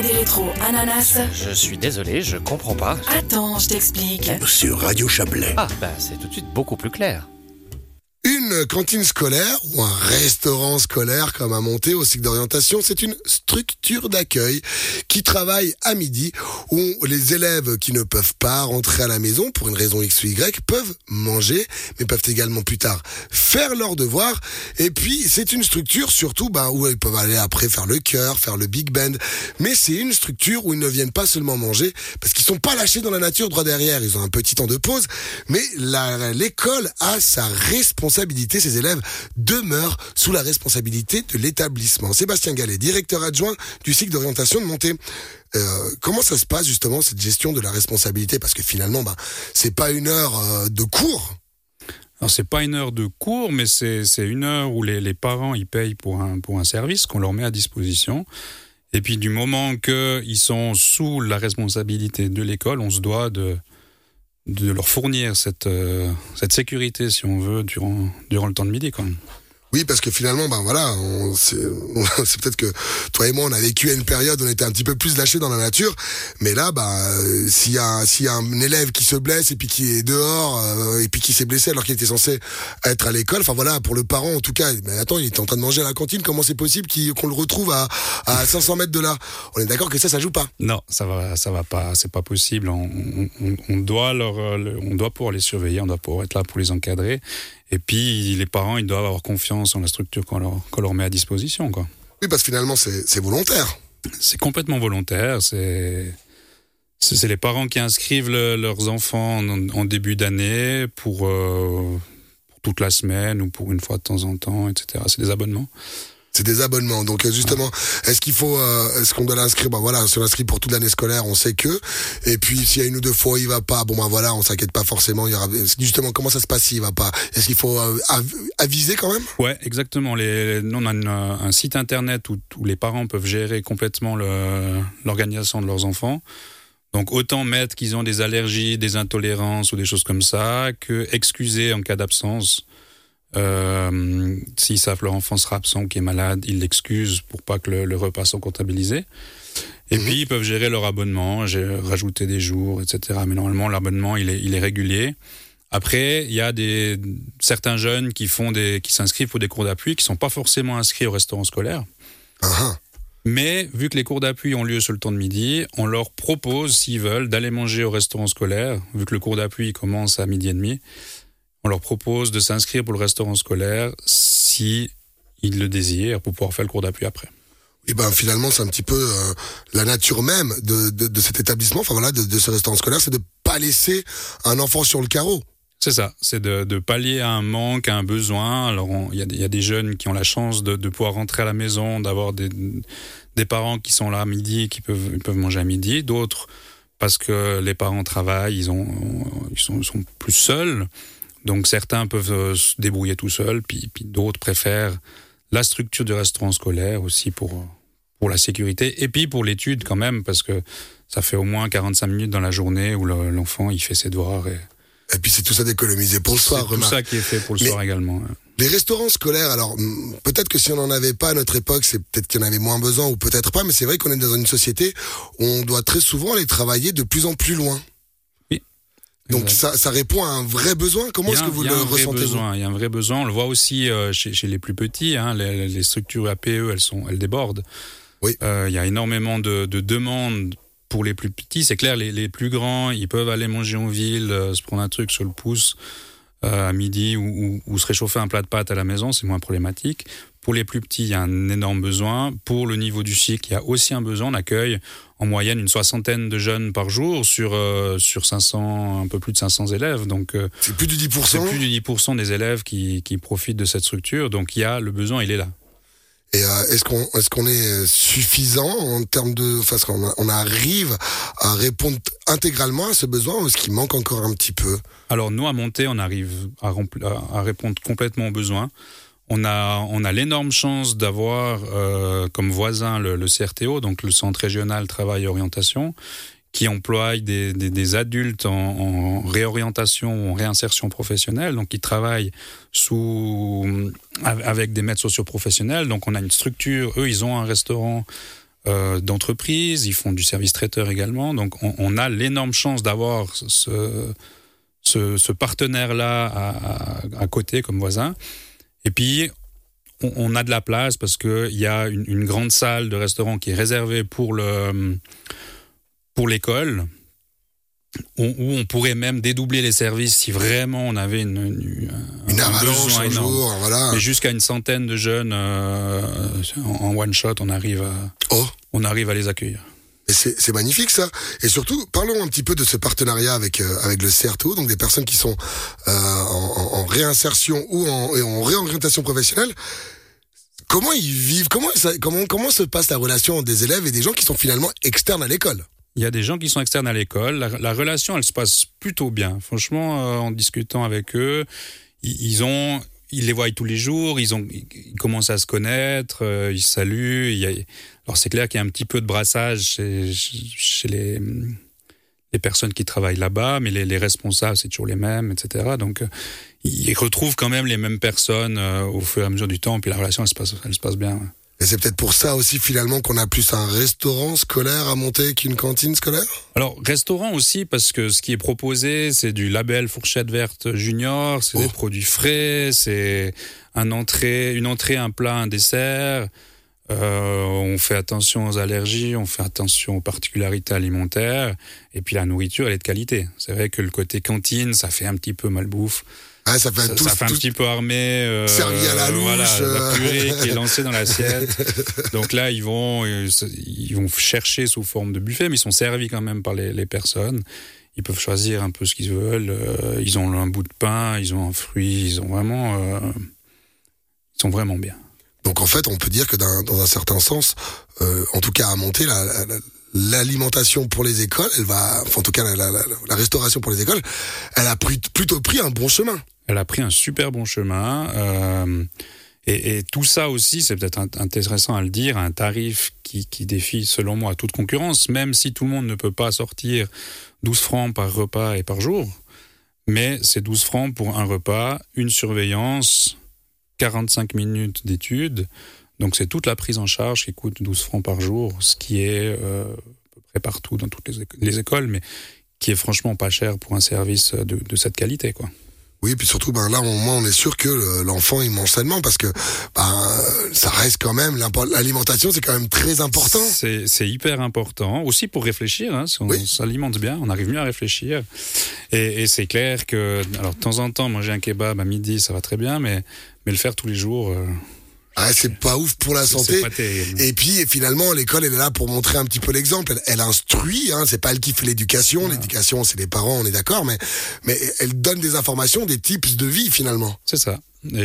des rétros, ananas. Je suis désolé, je comprends pas. Attends, je t'explique. Sur Radio Chablais. Ah, c'est tout de suite beaucoup plus clair. Une cantine scolaire ou un restaurant scolaire comme à monter au cycle d'orientation, c'est une structure d'accueil qui travaille à midi où les élèves qui ne peuvent pas rentrer à la maison pour une raison X ou Y peuvent manger, mais peuvent également plus tard faire leurs devoirs. Et puis c'est une structure surtout où ils peuvent aller après faire le chœur, faire le big band. Mais c'est une structure où ils ne viennent pas seulement manger parce qu'ils sont pas lâchés dans la nature droit derrière. Ils ont un petit temps de pause, mais l'école a sa responsabilité. Ces élèves demeurent sous la responsabilité de l'établissement. Sébastien Gallet, directeur adjoint du cycle d'orientation de Monté. Comment ça se passe justement cette gestion de la responsabilité? Parce que finalement, c'est pas une heure de cours. Alors c'est pas une heure de cours, mais c'est une heure où les parents ils payent pour un service qu'on leur met à disposition. Et puis du moment qu'ils sont sous la responsabilité de l'école, on se doit de leur fournir cette sécurité, si on veut, durant le temps de midi, quand même. Oui, parce que finalement, c'est peut-être que toi et moi, on a vécu à une période où on était un petit peu plus lâchés dans la nature. Mais là, s'il y a un élève qui se blesse et puis qui est dehors et puis qui s'est blessé alors qu'il était censé être à l'école, pour le parent en tout cas, mais attends, il était en train de manger à la cantine, comment c'est possible qu'on le retrouve à 500 mètres de là? On est d'accord que ça joue pas? Non, ça va pas, c'est pas possible. On doit pouvoir les surveiller, on doit pouvoir être là pour les encadrer. Et puis, les parents, ils doivent avoir confiance en la structure qu'on leur met à disposition, quoi. Oui, parce que finalement, c'est volontaire. C'est complètement volontaire. C'est les parents qui inscrivent leurs enfants en début d'année pour toute la semaine ou pour une fois de temps en temps, etc. C'est des abonnements. C'est des abonnements. Donc justement, est-ce qu'on doit l'inscrire? Si on l'inscrit pour toute l'année scolaire, on sait que. Et puis s'il y a une ou deux fois il va pas, on s'inquiète pas forcément. Justement, comment ça se passe s'il va pas? Est-ce qu'il faut aviser quand même? Ouais, exactement. Nous on a un site internet où les parents peuvent gérer complètement l'organisation de leurs enfants. Donc autant mettre qu'ils ont des allergies, des intolérances ou des choses comme ça, que excuser en cas d'absence. S'ils savent que leur enfant sera absent ou qui est malade, ils l'excusent pour pas que le repas soit comptabilisé. Et puis ils peuvent gérer leur abonnement, rajouter des jours, etc. Mais normalement l'abonnement il est régulier. Après il y a certains jeunes qui s'inscrivent pour des cours d'appui qui sont pas forcément inscrits au restaurant scolaire. Uh-huh. Mais vu que les cours d'appui ont lieu sur le temps de midi, on leur propose, s'ils veulent, d'aller manger au restaurant scolaire. Vu que le cours d'appui commence à 12h30. On leur propose de s'inscrire pour le restaurant scolaire si ils le désirent pour pouvoir faire le cours d'appui après. Et finalement, c'est un petit peu la nature même de cet établissement, de ce restaurant scolaire, c'est de pas laisser un enfant sur le carreau. C'est ça, c'est de pallier à un manque, à un besoin. Alors il y a des jeunes qui ont la chance de pouvoir rentrer à la maison, d'avoir des parents qui sont là à midi, qui peuvent manger à midi. D'autres, parce que les parents travaillent, ils sont plus seuls. Donc certains peuvent se débrouiller tout seuls, puis d'autres préfèrent la structure du restaurant scolaire aussi pour la sécurité, et puis pour l'étude quand même, parce que ça fait au moins 45 minutes dans la journée où l'enfant il fait ses devoirs. Et puis c'est tout ça d'économiser pour le soir. C'est tout ça qui est fait pour le soir également. Les restaurants scolaires, alors peut-être que si on n'en avait pas à notre époque, c'est peut-être qu'il y en avait moins besoin ou peut-être pas, mais c'est vrai qu'on est dans une société où on doit très souvent aller travailler de plus en plus loin. Donc ça répond à un vrai besoin. Comment est-ce que vous le ressentez? Il y a un vrai besoin. On le voit aussi chez les plus petits. Les structures APE, elles débordent. Oui. Il y a énormément de demandes pour les plus petits. C'est clair, les plus grands, ils peuvent aller manger en ville, se prendre un truc sur le pouce à midi ou se réchauffer un plat de pâtes à la maison. C'est moins problématique. Pour les plus petits, il y a un énorme besoin. Pour le niveau du cycle, il y a aussi un besoin. On accueille en moyenne une 60aine de jeunes par jour sur 500, un peu plus de 500 élèves. Donc, c'est plus de 10%. C'est plus de 10% des élèves qui profitent de cette structure. Donc, le besoin, il est là. Et est-ce qu'on est suffisant en termes est-ce qu'on arrive à répondre intégralement à ce besoin ou est-ce qu'il manque encore un petit peu? Alors, nous, à Monté, on arrive à répondre complètement aux besoins. On a l'énorme chance d'avoir comme voisin le CRTO, donc le Centre régional travail et orientation, qui emploie des adultes en réorientation ou en réinsertion professionnelle, donc qui travaillent avec des maîtres socioprofessionnels. Donc on a une structure, eux ils ont un restaurant d'entreprises, ils font du service traiteur également. Donc on a l'énorme chance d'avoir ce partenaire-là à côté comme voisin. Et puis, on a de la place parce qu'il y a une grande salle de restaurant qui est réservée pour l'école, où on pourrait même dédoubler les services si vraiment on avait une avalanche un jour, voilà. Mais jusqu'à une centaine de jeunes en one shot, on arrive à les accueillir. Et c'est magnifique ça. Et surtout, parlons un petit peu de ce partenariat avec le CRTO, donc des personnes qui sont en réinsertion ou en réorientation professionnelle. Comment ils vivent ? Comment se passe la relation des élèves et des gens qui sont finalement externes à l'école ? Il y a des gens qui sont externes à l'école. La relation, elle se passe plutôt bien. Franchement, en discutant avec eux, ils les voient tous les jours, ils commencent à se connaître, ils se saluent. Alors c'est clair qu'il y a un petit peu de brassage chez les personnes qui travaillent là-bas, mais les responsables, c'est toujours les mêmes, etc. Donc ils retrouvent quand même les mêmes personnes au fur et à mesure du temps, puis la relation, elle se passe bien. Et c'est peut-être pour ça aussi finalement qu'on a plus un restaurant scolaire à monter qu'une cantine scolaire ? Alors, restaurant aussi, parce que ce qui est proposé, c'est du label Fourchette Verte Junior, c'est des produits frais, c'est une entrée, un plat, un dessert. On fait attention aux allergies, on fait attention aux particularités alimentaires. Et puis la nourriture, elle est de qualité. C'est vrai que le côté cantine, ça fait un petit peu malbouffe. Ah, ça fait un petit peu armé. Servi à la louche. Voilà, la purée qui est lancée dans l'assiette. Donc là, ils vont chercher sous forme de buffet, mais ils sont servis quand même par les personnes. Ils peuvent choisir un peu ce qu'ils veulent. Ils ont un bout de pain, ils ont un fruit, ils sont vraiment bien. Donc en fait, on peut dire que dans un certain sens, en tout cas à monter l'alimentation pour les écoles, en tout cas la restauration pour les écoles, elle a plutôt pris un bon chemin. Elle a pris un super bon chemin. Et tout ça aussi, c'est peut-être intéressant à le dire, un tarif qui défie, selon moi, toute concurrence, même si tout le monde ne peut pas sortir 12 francs par repas et par jour. Mais c'est 12 francs pour un repas, une surveillance, 45 minutes d'études. Donc c'est toute la prise en charge qui coûte 12 francs par jour, ce qui est à peu près partout dans toutes les écoles, mais qui est franchement pas cher pour un service de cette qualité, quoi. Oui, puis surtout, là, au moins, on est sûr que l'enfant, il mange sainement, parce que, ça reste quand même, l'alimentation, c'est quand même très important. C'est hyper important, aussi pour réfléchir, hein, si on s'alimente bien, on arrive mieux à réfléchir. Et c'est clair que, alors, de temps en temps, manger un kebab à midi, ça va très bien, mais le faire tous les jours, c'est pas ouf pour la santé. C'est pas terrible. Et puis, finalement, l'école, elle est là pour montrer un petit peu l'exemple. Elle instruit, hein, c'est pas elle qui fait l'éducation. Ouais. L'éducation, c'est les parents, on est d'accord, mais elle donne des informations, des tips de vie, finalement. C'est ça.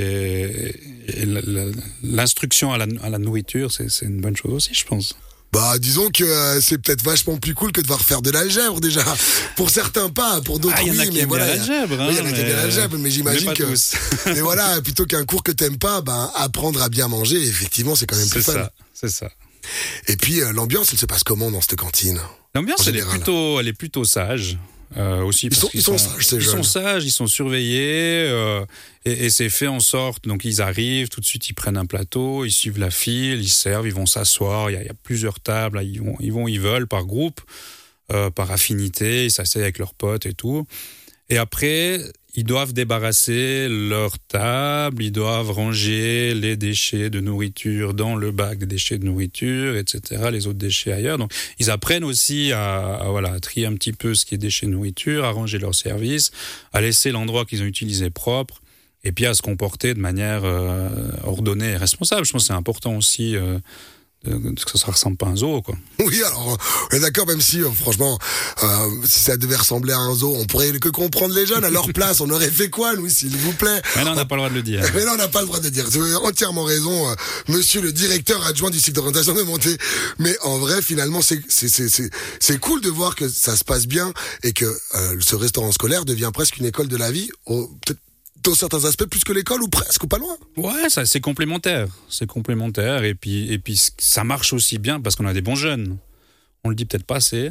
Et l'instruction à la nourriture, c'est une bonne chose aussi, je pense. Disons que c'est peut-être vachement plus cool que de devoir faire de l'algèbre, déjà. Pour certains pas, pour d'autres oui, mais voilà. L'algèbre, il y en a qui aiment bien l'algèbre, mais j'imagine que... Tous. Mais voilà, plutôt qu'un cours que t'aimes pas, apprendre à bien manger, effectivement, c'est quand même plus fun. C'est ça. Et puis, l'ambiance, elle se passe comment dans cette cantine ? L'ambiance, elle est plutôt sage. Aussi ils sont sages, ces jeunes. Ils sont sages, ils sont surveillés et c'est fait en sorte, donc ils arrivent, tout de suite ils prennent un plateau, ils suivent la file, ils servent, ils vont s'asseoir, il y a plusieurs tables, là, ils veulent par groupe, par affinité, ils s'asseyent avec leurs potes et tout. Et après, ils doivent débarrasser leur table, ils doivent ranger les déchets de nourriture dans le bac des déchets de nourriture, etc., les autres déchets ailleurs. Donc, ils apprennent aussi à trier un petit peu ce qui est déchets de nourriture, à ranger leur service, à laisser l'endroit qu'ils ont utilisé propre, et puis à se comporter de manière ordonnée et responsable. Je pense que c'est important aussi que ça ressemble pas à un zoo, quoi. Oui, alors, on est d'accord, même si, franchement, si ça devait ressembler à un zoo, on pourrait que comprendre les jeunes à leur place. On aurait fait quoi, nous, s'il vous plaît? Mais non, on n'a pas le droit de le dire. Mais non, on n'a pas le droit de le dire. Vous avez entièrement raison, monsieur le directeur adjoint du cycle d'orientation de Monté. Mais en vrai, finalement, c'est cool de voir que ça se passe bien et que ce restaurant scolaire devient presque une école de la vie, peut-être dans certains aspects plus que l'école ou presque ou pas loin. Ouais, ça c'est complémentaire. C'est complémentaire et puis ça marche aussi bien parce qu'on a des bons jeunes. On le dit peut-être pas assez.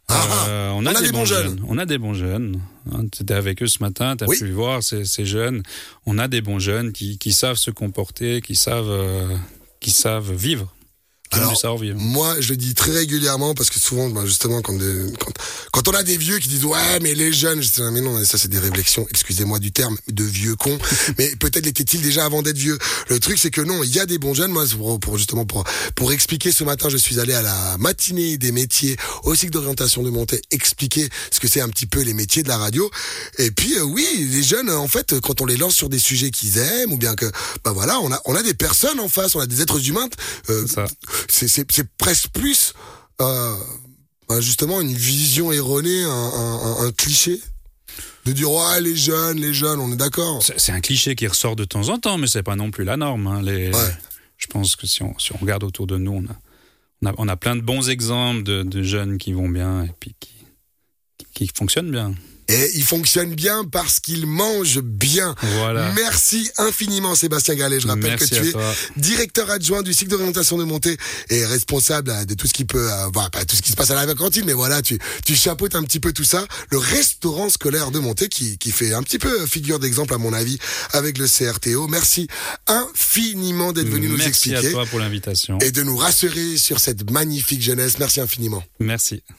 On a des bons jeunes. On a des bons jeunes. Tu étais avec eux ce matin, tu as pu voir ces jeunes. On a des bons jeunes qui savent se comporter, qui savent vivre. qui ont Alors, du savoir-vivre. moi, je le dis très régulièrement parce que souvent, justement, quand on a des vieux qui disent ouais, mais les jeunes, je dis mais non, ça c'est des réflexions. Excusez-moi du terme, de vieux cons. Mais peut-être l'étaient-ils déjà avant d'être vieux. Le truc, c'est que non, il y a des bons jeunes. Moi, pour expliquer, ce matin, je suis allé à la matinée des métiers au cycle d'orientation de Monté, expliquer ce que c'est un petit peu les métiers de la radio. Et puis, oui, les jeunes, en fait, quand on les lance sur des sujets qu'ils aiment, ou bien que, voilà, on a des personnes en face, on a des êtres humains. C'est ça. C'est presque plus justement une vision erronée, un cliché de dire ouais, les jeunes, on est d'accord. C'est un cliché qui ressort de temps en temps, mais c'est pas non plus la norme. Hein. Je pense que si on regarde autour de nous, on a plein de bons exemples de jeunes qui vont bien et puis qui fonctionnent bien. Et il fonctionne bien parce qu'il mange bien. Voilà. Merci infiniment Sébastien Gallet. Je rappelle que tu es directeur adjoint du cycle d'orientation de Monté et responsable de tout ce qui peut, pas tout ce qui se passe à la cantine, mais voilà, tu chapeautes un petit peu tout ça. Le restaurant scolaire de Monté qui fait un petit peu figure d'exemple à mon avis avec le CRTO. Merci infiniment d'être venu nous expliquer. Merci à toi pour l'invitation. Et de nous rassurer sur cette magnifique jeunesse. Merci infiniment. Merci.